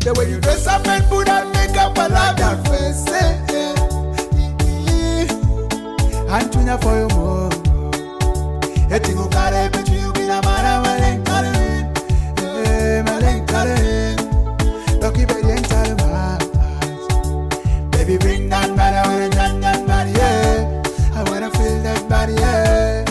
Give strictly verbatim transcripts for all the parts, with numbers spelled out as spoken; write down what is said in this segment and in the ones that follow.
The way you dress up and put on makeup, I love that face. Eh, eh, eh, eh. Antunya for your mom. Etingo kare bitu yugina mara malen kare. Eh, malen kare. Lucky baby and tell baby bring that body, I wanna dance that body, yeah. I wanna feel that body, yeah.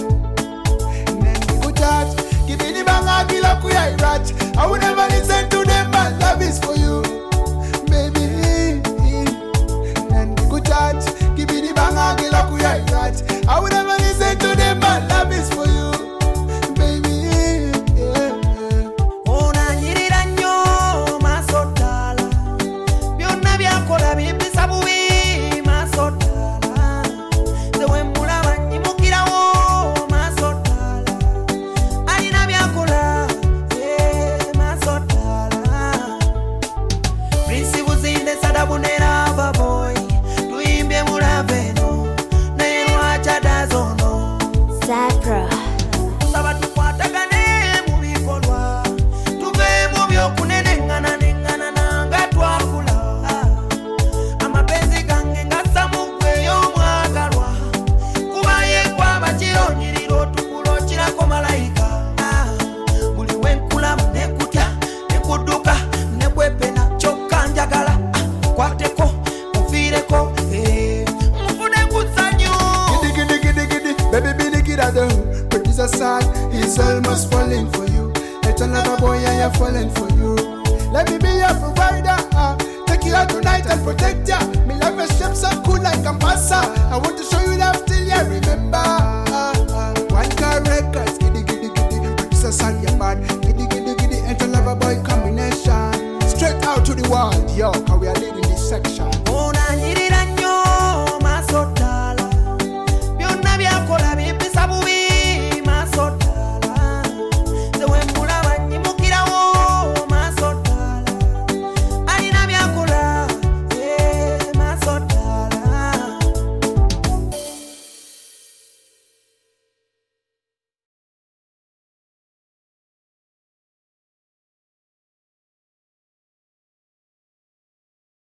Give me the bang, I feel like we are right. I will never listen to them, my love is for you, baby. And the good touch. Give me the bang, I feel like we are right. I will never listen to them, my love is for you, baby. Yeah, yeah. Ona nyirira nyo masotala. Byonna byakola bibisa bubi masotala. Zewe mulaba nyimukirawo masotala. Alina byakola eh masotala. Prince buzinde sadabunera baboy. Tuimbye mulabe no. Naye lwacha dazono. Zapra. Saba tukwatagane mu bikolwa. Tuve mu byokunenengana nengana nanga twakula. Amapenzi gange ngasamu gwe y'omwagalwa. Kuba ye kwaba kironyiriro tukulo kirako malayika. Buli we nkulamu ne kutya ne kudduka ne kwepena kyokka njagala. Kwateko mufiireko eh, mufune ku ssanyu. Giddy, giddy, giddy, giddy, baby, Billy, get out of the producer side, he's almost falling for you. It's another boy, I am falling for you. Let me be your provider, uh, take you out tonight and protect ya. Me love your shape so cool like a massa. I want to show you love till you remember. Uh, uh, one car records, giddy, giddy, giddy, producer side, you're bad. Giddy, giddy, giddy, and lover boy combination. Straight out to the world, yo, cause we are leading this section.